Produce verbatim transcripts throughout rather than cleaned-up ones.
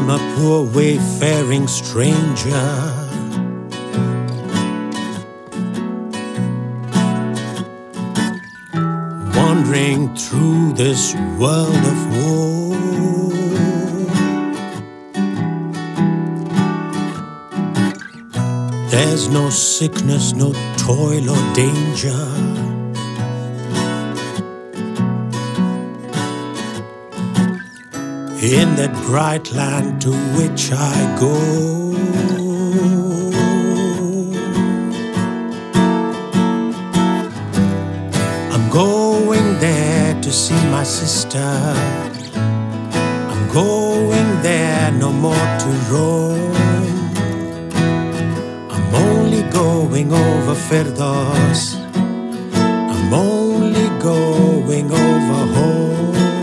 am a poor wayfaring stranger, wandering through this world of woe. There's no sickness, no toil or danger, in that bright land to which I go. I'm going there to see my sister. I'm going there no more to roam. I'm only going over Firdaus. I'm only going over home.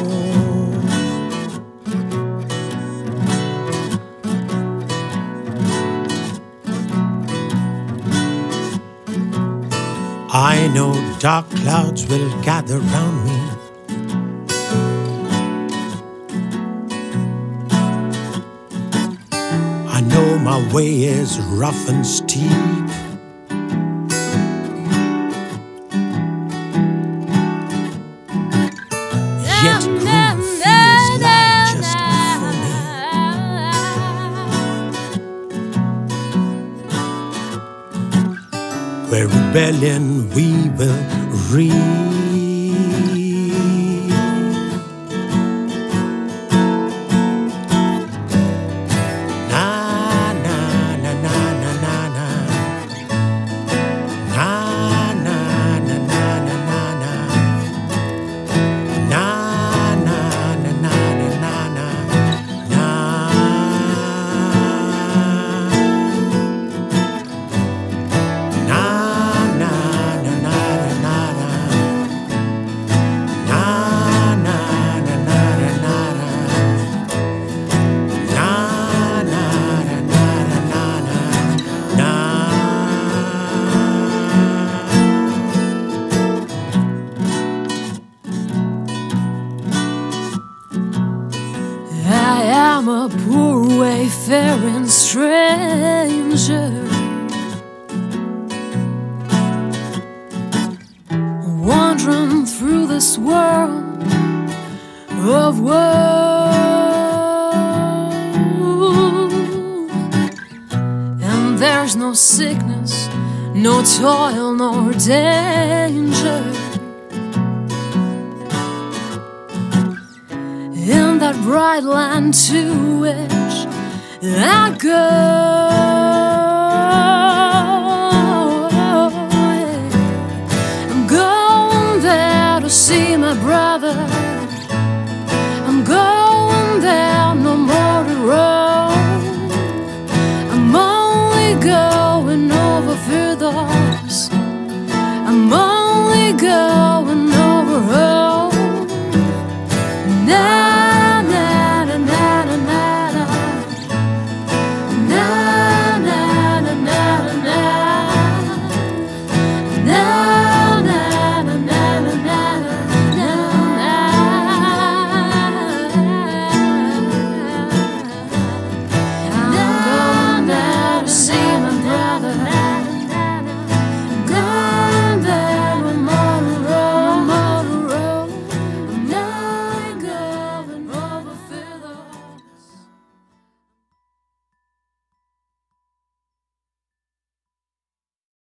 I know dark clouds will gather round me. I know my way is rough and steep. Yet green fields lie just before me. Where rebellion we will reap. Na na na na na na na. Na na na na na na na. Na na na na na na na. Na. I'm a poor wayfaring stranger, wandering through this world of woe. And there's no sickness, no toil, nor danger in that bright land to which I go. I'm going there to see my brother. I'm going there no more to roam. I'm only going over Firdaus.